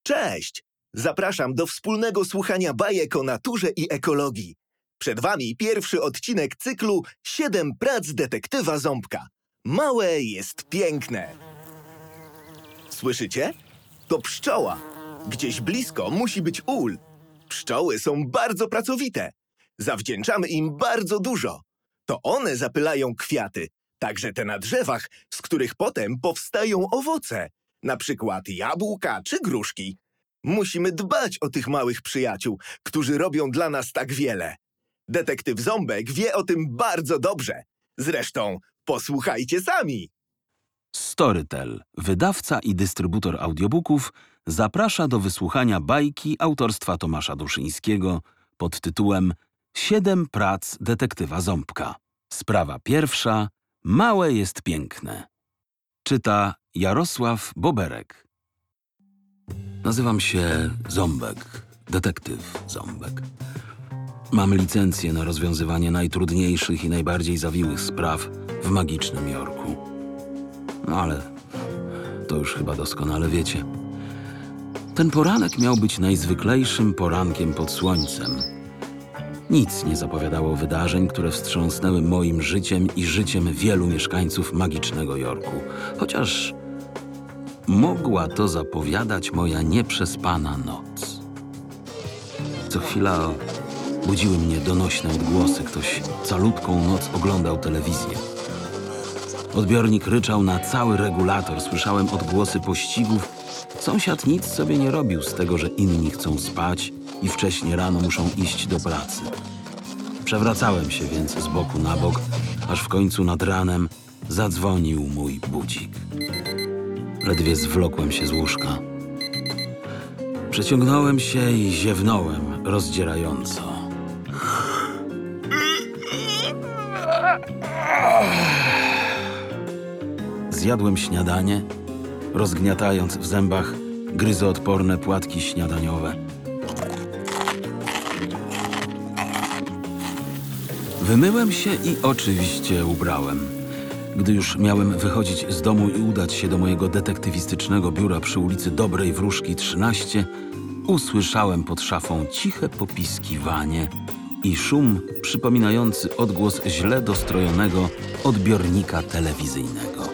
Cześć! Zapraszam do wspólnego słuchania bajek o naturze i ekologii. Przed wami pierwszy odcinek cyklu 7 prac detektywa Ząbka. Małe jest piękne. Słyszycie? To pszczoła. Gdzieś blisko musi być ul. Pszczoły są bardzo pracowite. Zawdzięczamy im bardzo dużo. To one zapylają kwiaty, także te na drzewach, z których potem powstają owoce, na przykład jabłka czy gruszki. Musimy dbać o tych małych przyjaciół, którzy robią dla nas tak wiele. Detektyw Ząbek wie o tym bardzo dobrze. Zresztą posłuchajcie sami. Storytel, wydawca i dystrybutor audiobooków, zaprasza do wysłuchania bajki autorstwa Tomasza Duszyńskiego pod tytułem 7 prac detektywa Ząbka. Sprawa pierwsza. Małe jest piękne. Czyta Jarosław Boberek. Nazywam się Ząbek, detektyw Ząbek. Mam licencję na rozwiązywanie najtrudniejszych i najbardziej zawiłych spraw w magicznym Jorku. No ale to już chyba doskonale wiecie. Ten poranek miał być najzwyklejszym porankiem pod słońcem. Nic nie zapowiadało wydarzeń, które wstrząsnęły moim życiem i życiem wielu mieszkańców magicznego Jorku. Chociaż mogła to zapowiadać moja nieprzespana noc. Co chwila budziły mnie donośne odgłosy. Ktoś calutką noc oglądał telewizję. Odbiornik ryczał na cały regulator. Słyszałem odgłosy pościgów. Sąsiad nic sobie nie robił z tego, że inni chcą spać i wcześnie rano muszą iść do pracy. Przewracałem się więc z boku na bok, aż w końcu nad ranem zadzwonił mój budzik. Ledwie zwlokłem się z łóżka. Przeciągnąłem się i ziewnąłem rozdzierająco. Zjadłem śniadanie, rozgniatając w zębach gryzoodporne płatki śniadaniowe. Wymyłem się i oczywiście ubrałem. Gdy już miałem wychodzić z domu i udać się do mojego detektywistycznego biura przy ulicy Dobrej Wróżki 13, usłyszałem pod szafą ciche popiskiwanie i szum przypominający odgłos źle dostrojonego odbiornika telewizyjnego.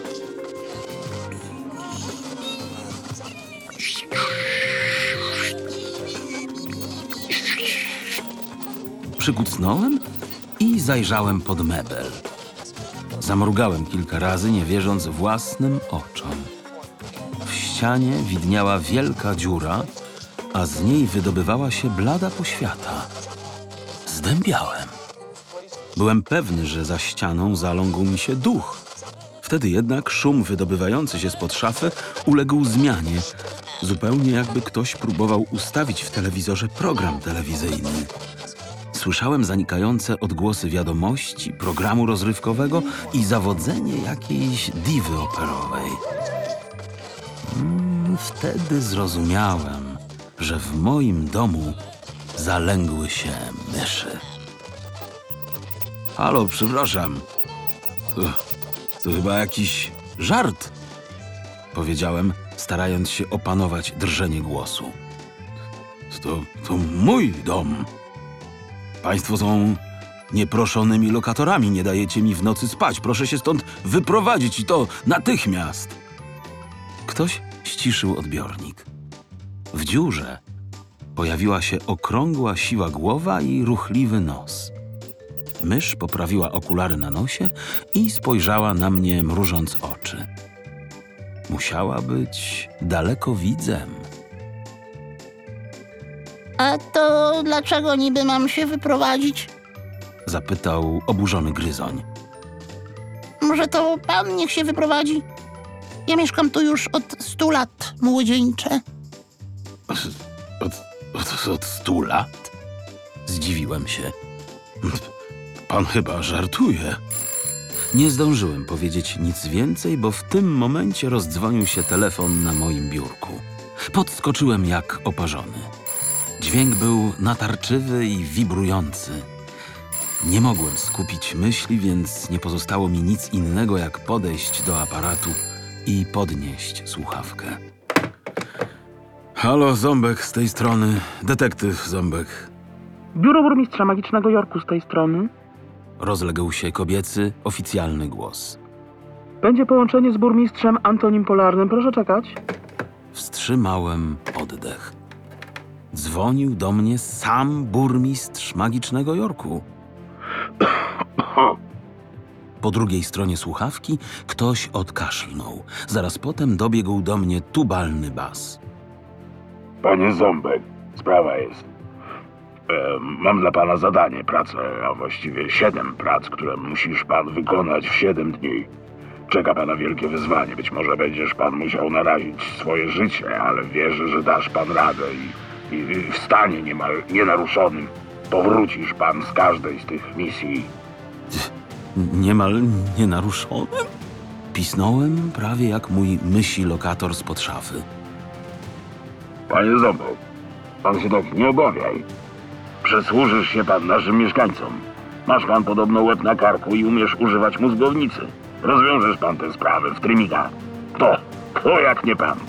Przykucnąłem i zajrzałem pod mebel. Zamrugałem kilka razy, nie wierząc własnym oczom. W ścianie widniała wielka dziura, a z niej wydobywała się blada poświata. Zdębiałem. Byłem pewny, że za ścianą zaląkł mi się duch. Wtedy jednak szum wydobywający się spod szafy uległ zmianie, zupełnie jakby ktoś próbował ustawić w telewizorze program telewizyjny. Słyszałem zanikające odgłosy wiadomości, programu rozrywkowego i zawodzenie jakiejś diwy operowej. Wtedy zrozumiałem, że w moim domu zalęgły się myszy. Halo, przepraszam. To chyba jakiś żart, powiedziałem, starając się opanować drżenie głosu. To mój dom. Państwo są nieproszonymi lokatorami, nie dajecie mi w nocy spać. Proszę się stąd wyprowadzić i to natychmiast. Ktoś ściszył odbiornik. W dziurze pojawiła się okrągła, siwa głowa i ruchliwy nos. Mysz poprawiła okulary na nosie i spojrzała na mnie, mrużąc oczy. Musiała być dalekowidzem. A to dlaczego niby mam się wyprowadzić? Zapytał oburzony gryzoń. Może to pan niech się wyprowadzi? Ja mieszkam tu już od 100 lat, młodzieńcze. Od 100 lat? Zdziwiłem się. Pan chyba żartuje. Nie zdążyłem powiedzieć nic więcej, bo w tym momencie rozdzwonił się telefon na moim biurku. Podskoczyłem jak oparzony. Dźwięk był natarczywy i wibrujący. Nie mogłem skupić myśli, więc nie pozostało mi nic innego, jak podejść do aparatu i podnieść słuchawkę. Halo, Ząbek z tej strony. Detektyw Ząbek. Biuro Burmistrza Magicznego Jorku z tej strony. Rozległ się kobiecy, oficjalny głos. Będzie połączenie z burmistrzem Antonim Polarnym. Proszę czekać. Wstrzymałem oddech. Dzwonił do mnie sam burmistrz Magicznego Jorku. Po drugiej stronie słuchawki ktoś odkaszlnął. Zaraz potem dobiegł do mnie tubalny bas. Panie Ząbek, sprawa jest. Mam dla pana zadanie, pracę, a właściwie 7 prac, które musisz pan wykonać w 7 dni. Czeka pana wielkie wyzwanie. Być może będziesz pan musiał narazić swoje życie, ale wierzę, że dasz pan radę i w stanie niemal nienaruszonym powrócisz pan z każdej z tych misji. Niemal nienaruszonym? Pisnąłem prawie jak mój mysi lokator spod szafy. Panie Ząbek, pan się tak nie obawiaj. Przysłużysz się pan naszym mieszkańcom. Masz pan podobno łeb na karku i umiesz używać mózgownicy. Rozwiążesz pan tę sprawę w trymikach. Kto? Kto jak nie pan?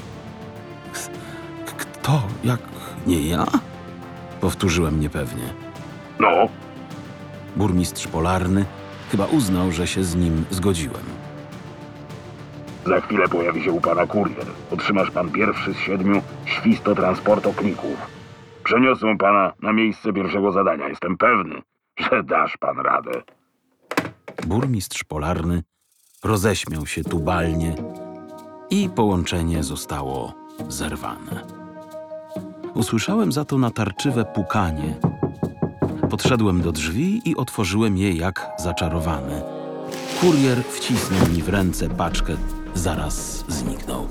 Kto, jak nie ja? Powtórzyłem niepewnie. No, Burmistrz Polarny chyba uznał, że się z nim zgodziłem. za chwilę pojawi się u pana kurier. Otrzymasz pan pierwszy z 7 świstotransportoklików. Przeniosą pana na miejsce pierwszego zadania. Jestem pewny, że dasz pan radę. Burmistrz Polarny roześmiał się tubalnie i połączenie zostało zerwane. Usłyszałem za to natarczywe pukanie. Podszedłem do drzwi i otworzyłem je jak zaczarowany. Kurier wcisnął mi w ręce paczkę, zaraz zniknął.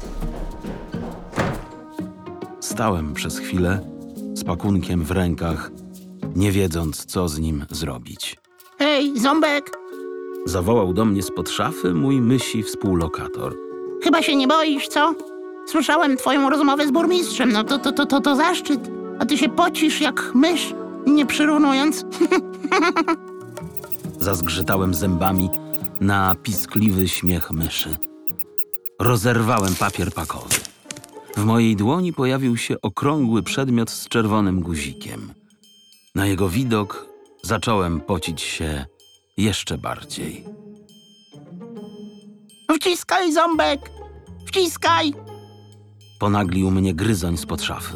Stałem przez chwilę z pakunkiem w rękach, nie wiedząc, co z nim zrobić. Hej, Ząbek, Zawołał do mnie spod szafy mój mysi współlokator. chyba się nie boisz, co? Słyszałem twoją rozmowę z burmistrzem, no to zaszczyt. A ty się pocisz jak mysz, nie przyrównując. Zazgrzytałem zębami na piskliwy śmiech myszy. Rozerwałem papier pakowy. W mojej dłoni pojawił się okrągły przedmiot z czerwonym guzikiem. Na jego widok zacząłem pocić się jeszcze bardziej. Wciskaj, Ząbek, wciskaj! Ponaglił mnie gryzoń spod szafy.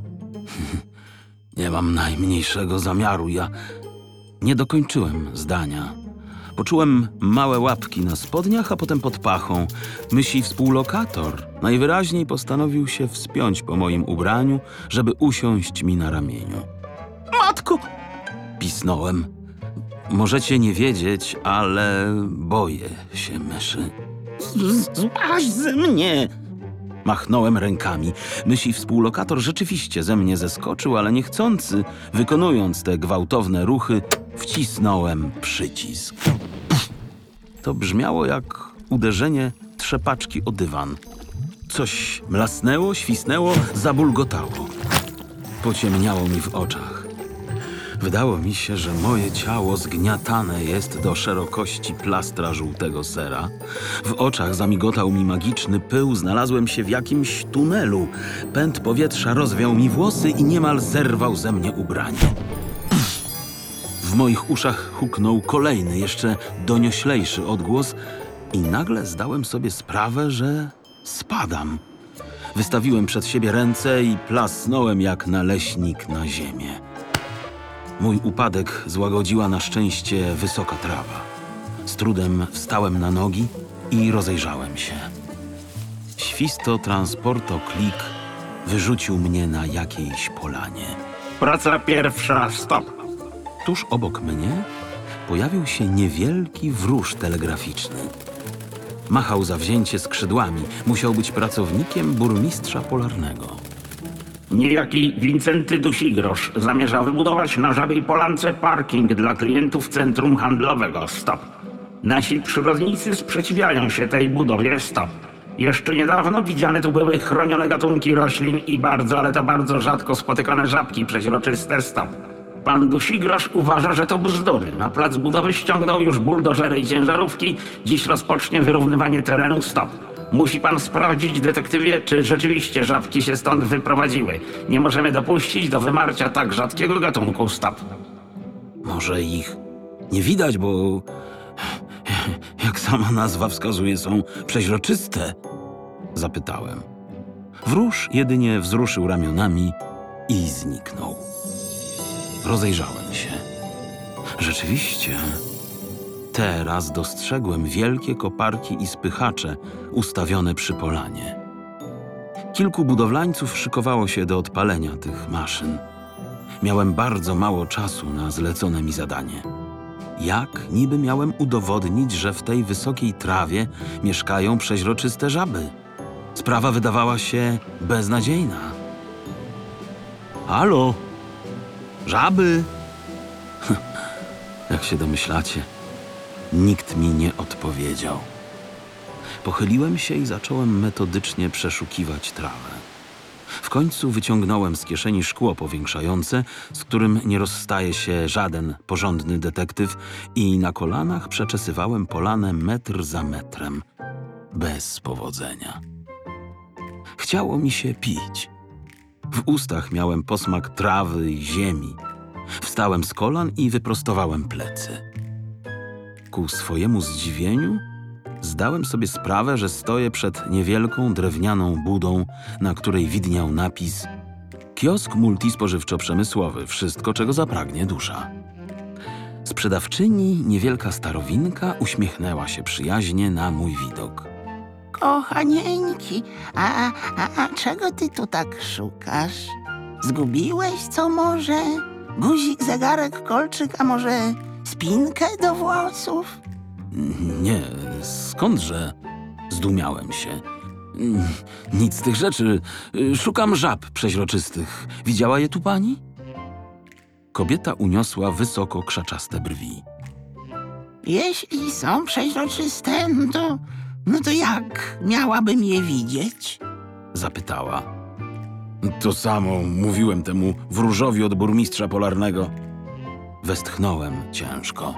Nie mam najmniejszego zamiaru. Ja nie dokończyłem zdania. Poczułem małe łapki na spodniach, a potem pod pachą. Mysi współlokator najwyraźniej postanowił się wspiąć po moim ubraniu, żeby usiąść mi na ramieniu. Matku! Pisnąłem. Możecie nie wiedzieć, ale boję się myszy. Złaź ze mnie! Machnąłem rękami. Mysi współlokator rzeczywiście ze mnie zeskoczył, ale niechcący, wykonując te gwałtowne ruchy, wcisnąłem przycisk. To brzmiało jak uderzenie trzepaczki o dywan. Coś mlasnęło, świsnęło, zabulgotało. Pociemniało mi w oczach. Wydało mi się, że moje ciało zgniatane jest do szerokości plastra żółtego sera. W oczach zamigotał mi magiczny pył, znalazłem się w jakimś tunelu. Pęd powietrza rozwiał mi włosy i niemal zerwał ze mnie ubranie. W moich uszach huknął kolejny, jeszcze donioślejszy odgłos i nagle zdałem sobie sprawę, że spadam. Wystawiłem przed siebie ręce i plasnąłem jak naleśnik na ziemię. Mój upadek złagodziła na szczęście wysoka trawa. Z trudem wstałem na nogi i rozejrzałem się. Świstotransportoklik wyrzucił mnie na jakiejś polanie. Praca pierwsza, stop. Tuż obok mnie pojawił się niewielki wróż telegraficzny. Machał zawzięcie skrzydłami. Musiał być pracownikiem burmistrza Polarnego. Niejaki Wincenty Dusigrosz zamierza wybudować na Żabiej Polance parking dla klientów centrum handlowego, stop. Nasi przyrodnicy sprzeciwiają się tej budowie, stop. Jeszcze niedawno widziane tu były chronione gatunki roślin i bardzo, ale to bardzo rzadko spotykane żabki przeźroczyste, stop. Pan Dusigrosz uważa, że to bzdury. Na plac budowy ściągnął już buldożery i ciężarówki. Dziś rozpocznie wyrównywanie terenu, stop. Musi pan sprawdzić, detektywie, czy rzeczywiście żabki się stąd wyprowadziły. Nie możemy dopuścić do wymarcia tak rzadkiego gatunku stop. Może ich nie widać, bo jak sama nazwa wskazuje, są przeźroczyste? Zapytałem. Wróż jedynie wzruszył ramionami i zniknął. Rozejrzałem się. Rzeczywiście, teraz dostrzegłem wielkie koparki i spychacze ustawione przy polanie. Kilku budowlańców szykowało się do odpalenia tych maszyn. Miałem bardzo mało czasu na zlecone mi zadanie. Jak niby miałem udowodnić, że w tej wysokiej trawie mieszkają przeźroczyste żaby? Sprawa wydawała się beznadziejna. Halo? Żaby? Jak się domyślacie, nikt mi nie odpowiedział. Pochyliłem się i zacząłem metodycznie przeszukiwać trawę. W końcu wyciągnąłem z kieszeni szkło powiększające, z którym nie rozstaje się żaden porządny detektyw, i na kolanach przeczesywałem polanę metr za metrem. Bez powodzenia. Chciało mi się pić. W ustach miałem posmak trawy i ziemi. Wstałem z kolan i wyprostowałem plecy. Ku swojemu zdziwieniu zdałem sobie sprawę, że stoję przed niewielką drewnianą budą, na której widniał napis: kiosk multispożywczo-przemysłowy, wszystko, czego zapragnie dusza. Sprzedawczyni, niewielka starowinka, uśmiechnęła się przyjaźnie na mój widok. Kochanieńki, a czego ty tu tak szukasz? Zgubiłeś co może? Guzik, zegarek, kolczyk, a może spinkę do włosów? Nie, skądże? Zdumiałem się. Nic z tych rzeczy. Szukam żab przeźroczystych. Widziała je tu pani? Kobieta uniosła wysoko krzaczaste brwi. Jeśli są przeźroczyste, no to jak miałabym je widzieć? Zapytała. To samo mówiłem temu wróżowi od burmistrza polarnego. Westchnąłem ciężko.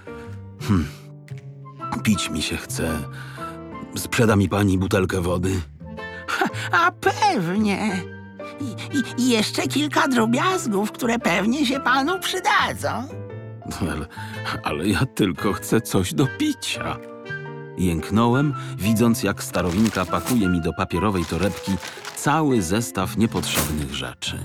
Pić mi się chce. Sprzeda mi pani butelkę wody? A pewnie. I jeszcze kilka drobiazgów, które pewnie się panu przydadzą. Ale ja tylko chcę coś do picia. Jęknąłem, widząc, jak starowinka pakuje mi do papierowej torebki cały zestaw niepotrzebnych rzeczy.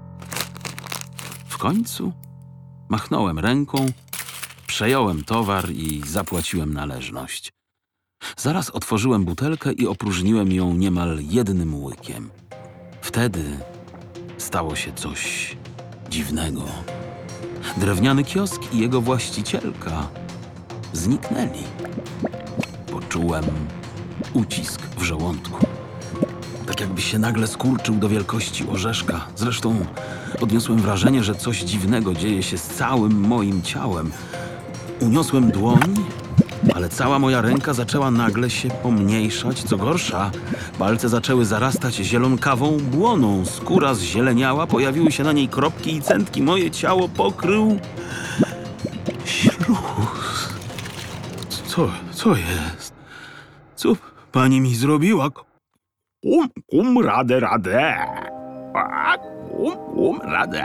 W końcu machnąłem ręką, przejąłem towar i zapłaciłem należność. Zaraz otworzyłem butelkę i opróżniłem ją niemal jednym łykiem. Wtedy stało się coś dziwnego. Drewniany kiosk i jego właścicielka zniknęli. Poczułem ucisk w żołądku. Tak jakby się nagle skurczył do wielkości orzeszka. Zresztą odniosłem wrażenie, że coś dziwnego dzieje się z całym moim ciałem. Uniosłem dłoń, ale cała moja ręka zaczęła nagle się pomniejszać. Co gorsza, palce zaczęły zarastać zielonkawą błoną. Skóra zzieleniała, pojawiły się na niej kropki i cętki. Moje ciało pokrył śluz. Co jest? Co pani mi zrobiła? Radę. Radę.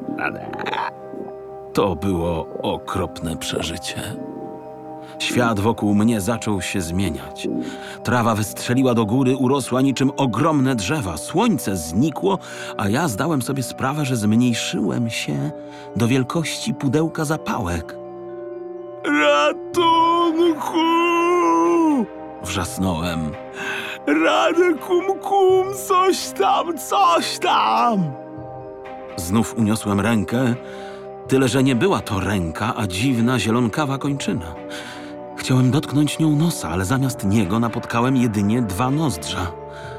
To było okropne przeżycie. Świat wokół mnie zaczął się zmieniać. Trawa wystrzeliła do góry, urosła niczym ogromne drzewa. Słońce znikło, a ja zdałem sobie sprawę, że zmniejszyłem się do wielkości pudełka zapałek. Ratunku! Wrzasnąłem. Radę kum, coś tam! Znów uniosłem rękę, tyle że nie była to ręka, a dziwna zielonkawa kończyna. Chciałem dotknąć nią nosa, ale zamiast niego napotkałem jedynie dwa nozdrza.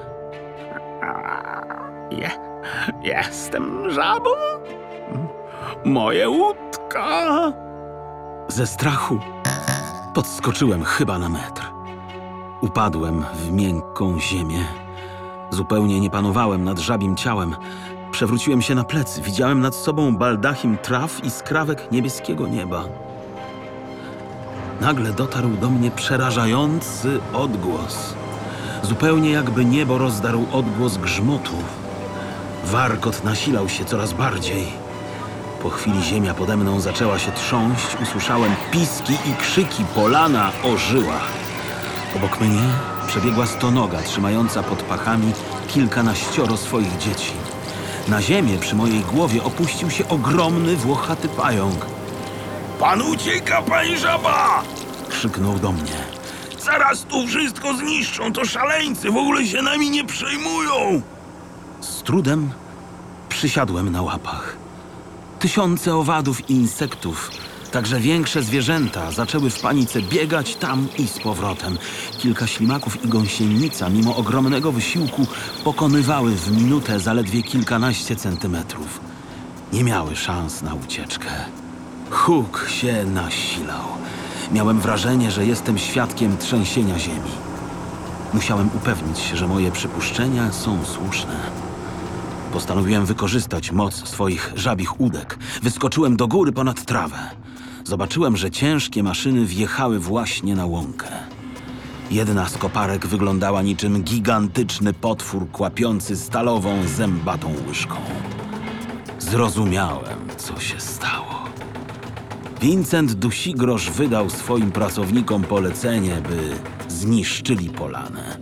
Jestem żabą? Moje łódka. Ze strachu podskoczyłem chyba na metr. Upadłem w miękką ziemię. Zupełnie nie panowałem nad żabim ciałem. Przewróciłem się na plecy. Widziałem nad sobą baldachim traw i skrawek niebieskiego nieba. Nagle dotarł do mnie przerażający odgłos. Zupełnie jakby niebo rozdarł odgłos grzmotu. Warkot nasilał się coraz bardziej. Po chwili ziemia pode mną zaczęła się trząść, usłyszałem piski i krzyki, polana ożyła. Obok mnie przebiegła stonoga, trzymająca pod pachami kilkanaścioro swoich dzieci. Na ziemię przy mojej głowie opuścił się ogromny, włochaty pająk. Pan ucieka, pani żaba! Krzyknął do mnie. Zaraz tu wszystko zniszczą, to szaleńcy, w ogóle się nami nie przejmują! Z trudem przysiadłem na łapach. Tysiące owadów i insektów, także większe zwierzęta, zaczęły w panice biegać tam i z powrotem. Kilka ślimaków i gąsienica, mimo ogromnego wysiłku, pokonywały w minutę zaledwie kilkanaście centymetrów. Nie miały szans na ucieczkę. Huk się nasilał. Miałem wrażenie, że jestem świadkiem trzęsienia ziemi. Musiałem upewnić się, że moje przypuszczenia są słuszne. Postanowiłem wykorzystać moc swoich żabich łódek. Wyskoczyłem do góry ponad trawę. Zobaczyłem, że ciężkie maszyny wjechały właśnie na łąkę. Jedna z koparek wyglądała niczym gigantyczny potwór kłapiący stalową, zębatą łyżką. Zrozumiałem, co się stało. Vincent Dusigrosz wydał swoim pracownikom polecenie, by zniszczyli polanę.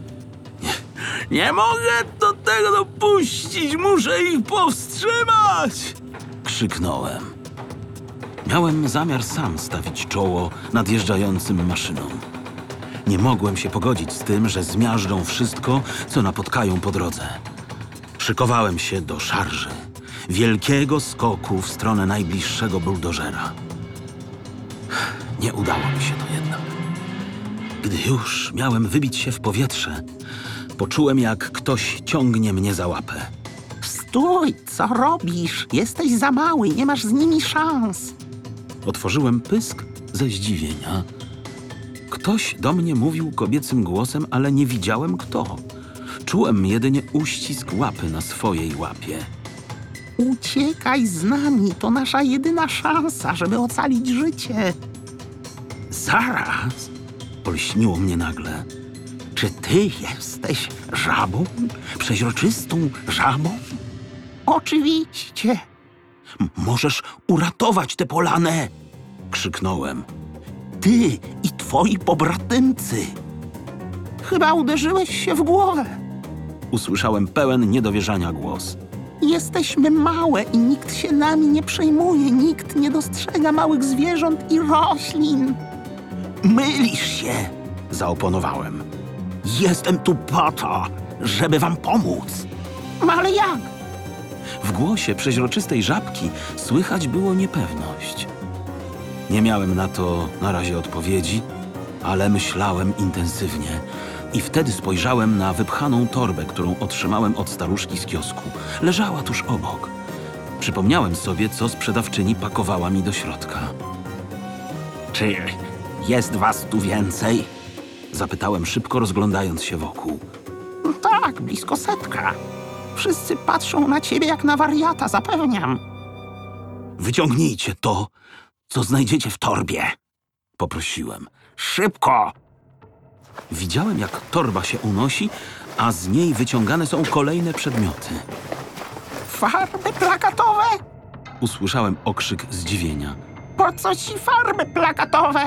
Nie mogę do tego dopuścić! Muszę ich powstrzymać! Krzyknąłem. Miałem zamiar sam stawić czoło nadjeżdżającym maszynom. Nie mogłem się pogodzić z tym, że zmiażdżą wszystko, co napotkają po drodze. Szykowałem się do szarży, wielkiego skoku w stronę najbliższego buldożera. Nie udało mi się to jednak. Gdy już miałem wybić się w powietrze, poczułem, jak ktoś ciągnie mnie za łapę. Stój, co robisz? Jesteś za mały, nie masz z nimi szans. Otworzyłem pysk ze zdziwienia. Ktoś do mnie mówił kobiecym głosem, ale nie widziałem kto. Czułem jedynie uścisk łapy na swojej łapie. Uciekaj z nami, to nasza jedyna szansa, żeby ocalić życie. Zaraz! Olśniło mnie nagle. Czy ty jesteś żabą? Przeźroczystą żabą? Oczywiście. Możesz uratować tę polanę! Krzyknąłem. Ty i twoi pobratymcy. Chyba uderzyłeś się w głowę. Usłyszałem pełen niedowierzania głos. Jesteśmy małe i nikt się nami nie przejmuje. Nikt nie dostrzega małych zwierząt i roślin. Mylisz się! Zaoponowałem. Jestem tu po to, żeby wam pomóc. Ale jak? W głosie przeźroczystej żabki słychać było niepewność. Nie miałem na to na razie odpowiedzi, ale myślałem intensywnie. I wtedy spojrzałem na wypchaną torbę, którą otrzymałem od staruszki z kiosku. Leżała tuż obok. Przypomniałem sobie, co sprzedawczyni pakowała mi do środka. Czy jest was tu więcej? Zapytałem szybko, rozglądając się wokół. Tak, blisko 100. Wszyscy patrzą na ciebie jak na wariata, zapewniam. Wyciągnijcie to, co znajdziecie w torbie, poprosiłem. Szybko! Widziałem, jak torba się unosi, a z niej wyciągane są kolejne przedmioty. Farby plakatowe? Usłyszałem okrzyk zdziwienia. Po co ci farby plakatowe?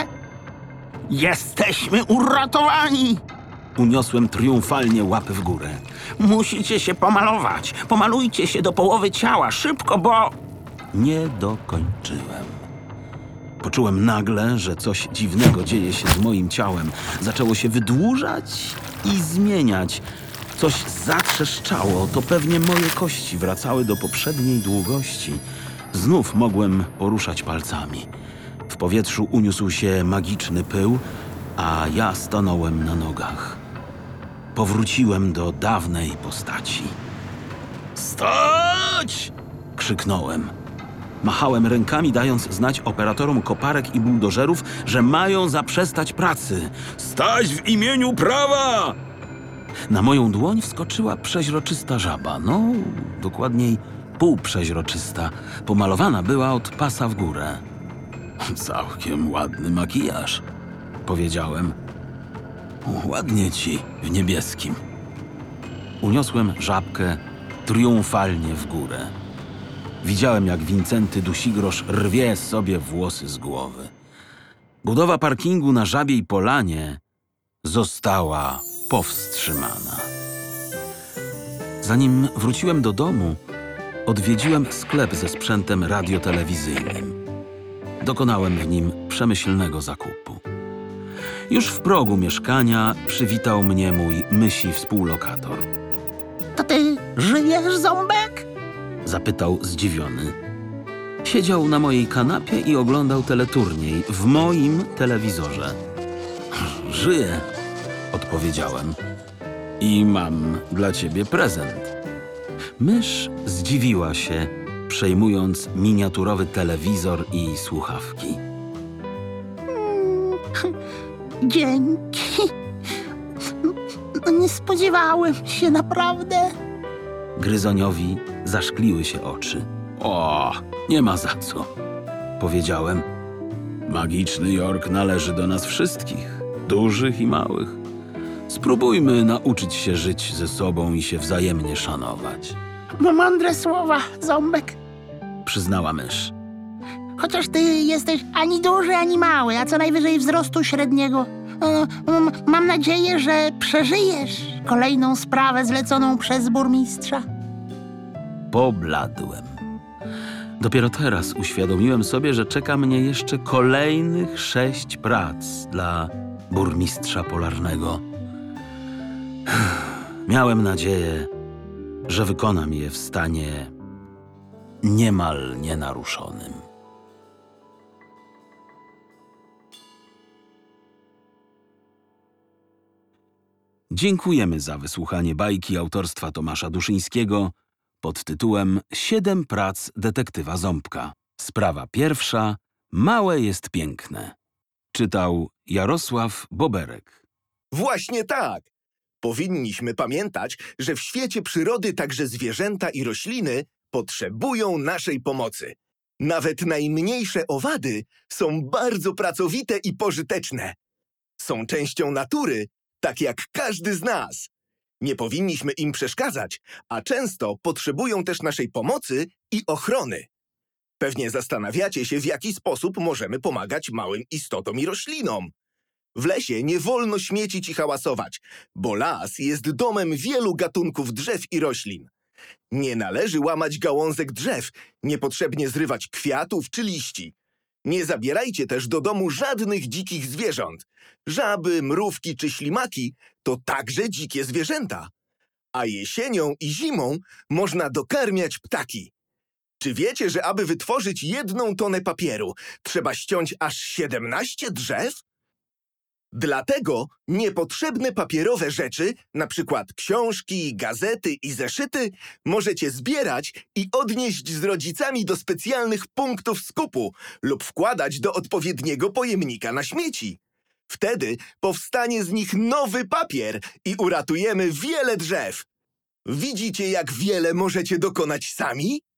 Jesteśmy uratowani! Uniosłem triumfalnie łapy w górę. Musicie się pomalować. Pomalujcie się do połowy ciała, szybko, bo... Nie dokończyłem. Poczułem nagle, że coś dziwnego dzieje się z moim ciałem. Zaczęło się wydłużać i zmieniać. Coś zatrzeszczało, to pewnie moje kości wracały do poprzedniej długości. Znów mogłem poruszać palcami. W powietrzu uniósł się magiczny pył, a ja stanąłem na nogach. Powróciłem do dawnej postaci. Stać! Krzyknąłem. Machałem rękami, dając znać operatorom koparek i buldożerów, że mają zaprzestać pracy. Stać w imieniu prawa! Na moją dłoń wskoczyła przeźroczysta żaba. No, dokładniej półprzeźroczysta. Pomalowana była od pasa w górę. Całkiem ładny makijaż, powiedziałem. Ładnie ci w niebieskim. Uniosłem żabkę triumfalnie w górę. Widziałem, jak Wincenty Dusigrosz rwie sobie włosy z głowy. Budowa parkingu na Żabiej Polanie została powstrzymana. Zanim wróciłem do domu, odwiedziłem sklep ze sprzętem radiotelewizyjnym. Dokonałem w nim przemyślnego zakupu. Już w progu mieszkania przywitał mnie mój mysi współlokator. To ty żyjesz, Ząbek? Zapytał zdziwiony. Siedział na mojej kanapie i oglądał teleturniej w moim telewizorze. Żyję, odpowiedziałem. I mam dla ciebie prezent. Mysz zdziwiła się, przejmując miniaturowy telewizor i słuchawki. Dzięki. No nie spodziewałem się, naprawdę. Gryzoniowi zaszkliły się oczy. O, nie ma za co, powiedziałem. Magiczny Jork należy do nas wszystkich, dużych i małych. Spróbujmy nauczyć się żyć ze sobą i się wzajemnie szanować, No mądre słowa, Ząbek. przyznała mysz. Chociaż ty jesteś ani duży, ani mały, a co najwyżej wzrostu średniego. Mam nadzieję, że przeżyjesz kolejną sprawę zleconą przez burmistrza. Pobladłem. Dopiero teraz uświadomiłem sobie, że czeka mnie jeszcze kolejnych 6 prac dla burmistrza polarnego. Miałem nadzieję, że wykonam je w stanie niemal nienaruszonym. Dziękujemy za wysłuchanie bajki autorstwa Tomasza Duszyńskiego pod tytułem 7 prac detektywa Ząbka. Sprawa pierwsza. Małe jest piękne. Czytał Jarosław Boberek. Właśnie tak! Powinniśmy pamiętać, że w świecie przyrody także zwierzęta i rośliny potrzebują naszej pomocy. Nawet najmniejsze owady są bardzo pracowite i pożyteczne. Są częścią natury, tak jak każdy z nas. Nie powinniśmy im przeszkadzać, a często potrzebują też naszej pomocy i ochrony. Pewnie zastanawiacie się, w jaki sposób możemy pomagać małym istotom i roślinom. W lesie nie wolno śmiecić i hałasować, bo las jest domem wielu gatunków drzew i roślin. Nie należy łamać gałązek drzew, niepotrzebnie zrywać kwiatów czy liści. Nie zabierajcie też do domu żadnych dzikich zwierząt. Żaby, mrówki czy ślimaki to także dzikie zwierzęta. A jesienią i zimą można dokarmiać ptaki. Czy wiecie, że aby wytworzyć 1 tonę papieru, trzeba ściąć aż 17 drzew? Dlatego niepotrzebne papierowe rzeczy, na przykład książki, gazety i zeszyty, możecie zbierać i odnieść z rodzicami do specjalnych punktów skupu lub wkładać do odpowiedniego pojemnika na śmieci. Wtedy powstanie z nich nowy papier i uratujemy wiele drzew. Widzicie, jak wiele możecie dokonać sami?